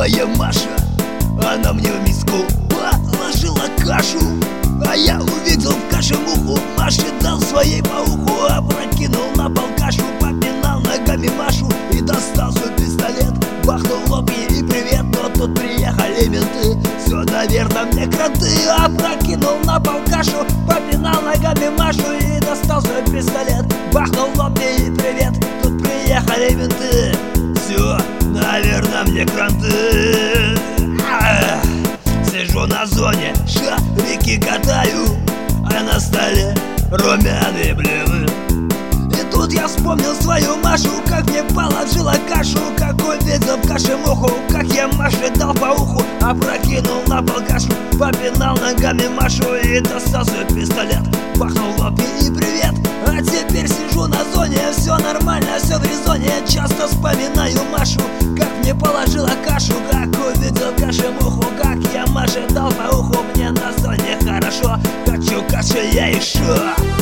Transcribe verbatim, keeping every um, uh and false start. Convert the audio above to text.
моя Маша. Она мне в миску положила кашу, а я увидел в каше муху. Маше дал своей по уху, опрокинул на пол кашу, попинал ногами Машу и достал свой пистолет. Бахнул в лоб ей и привет, но тут приехали менты. Все, наверное, мне кранты. Опрокинул на пол кашу, попинал ногами Машу и достал свой пистолет. Бахнул в лоб ей и привет, тут приехали менты. Все, наверное, мне кранты. Сижу на зоне, шарики катаю, а на столе румяные блины. И тут я вспомнил свою Машу, как мне положила кашу, как увидел в каше муху, как я Маше дал по уху, опрокинул на пол кашу, попинал ногами Машу и достал свой пистолет. Бахнул в лоб и привет, а теперь сижу на зоне, все нормально, все в резоне. Часто вспоминаю Машу, как мне положила кашу, как увидел в каше муху, как я Маше дал по уху. Мне на зоне хорошо, хочу каши я еще.